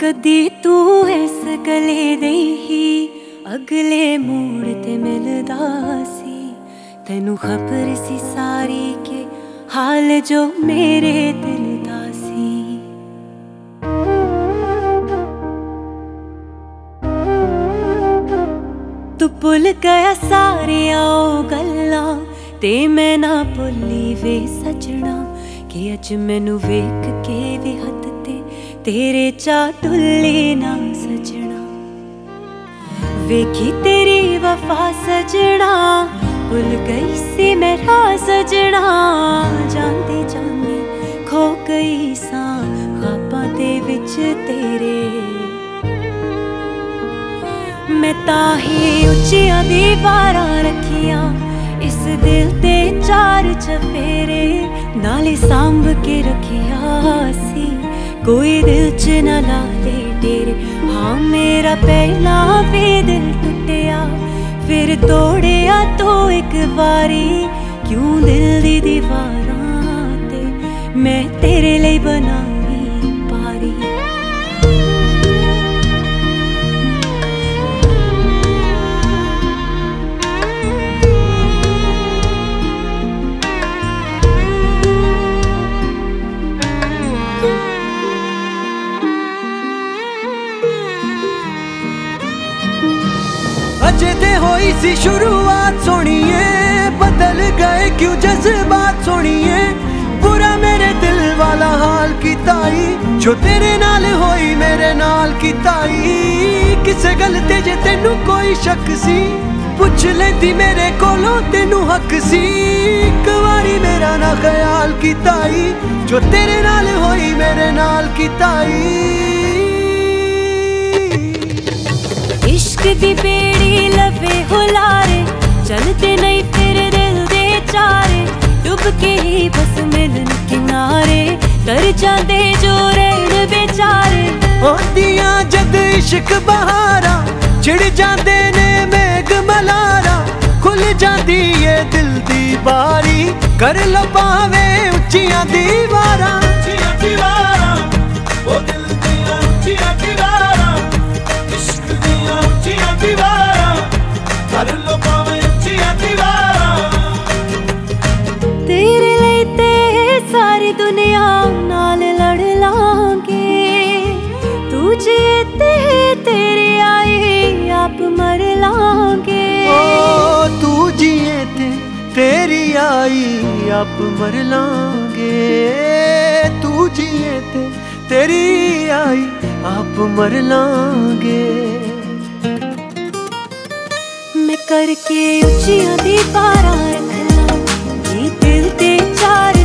कदी तू इस गले दे ही अगले मोड़ ते मिलदा सी। तैनू खबर सी सारी के हाल जो मेरे दिल दा सी। तू भुल गया सारियां ओ गल्लां ते मैं ना भुल्ली वे सजना कि अज मैनू वेख के भी हद ते तेरे चा टुल्ले ना सजना। वेखी तेरी वफा सजना भुल गई सी मैं राह सजना। जांदे जांदे खो गई सां ख्वाबां दे विच तेरे। मैं ताही उच्चियां दीवारां रखियां इस दिल ते चार चफेरे। नाले सांभ के रखिया सी कोई दिल च ना ला दे डेरे। हाँ मेरा पहला भी दिल टुटिया फिर तोड़िया तो एक बारी। क्यों दिल दी दीवारां ते मैं तेरे लिए बनाई पारी। अजे ते होई सी शुरुआत सोनिए बदल गए क्यों जज्बात सोनिए। बुरा मेरे दिल वाला हाल कीताई जो तेरे नाल होई मेरे नाल कीताई। किसे गल ते जे तेनू कोई शक सी पुछ लेंदी मेरे कोलों तेनू हक सी। एक वारी मेरा ना ख्याल कीताई जो तेरे नाल होई मेरे नाल कीताई। इश्क दी बेड़ी लवे हुलारे चलते नहीं फिर दिल दे चारे। डुब के ही बस मिलन किनारे तर जांदे जो रहन बेचारे। होंदियां जद इश्क बहारा चिड़ जांदे ने मेघ मलारा। खुल जांदी ये दिल दी बारी कर लो पावे उच्चियां दीवारां। उच्चियां दीवारां ओ दिल दियां उच्चियां दीवारां। इश्क दियां उच्चियां दीवारां कर लो पावे उच्चियां दीवारां। तेरे लिए ते सारी दुनिया नाल लड़ लांगे। तू जीते तेरी आई आप मर लांगे। ओ तू जिए ते तेरी आई आप मर लांगे। तू जिए ते तेरी आई आप मर लांगे। मैं करके उच्चियां दीवारां रख ला ये दिल ते चार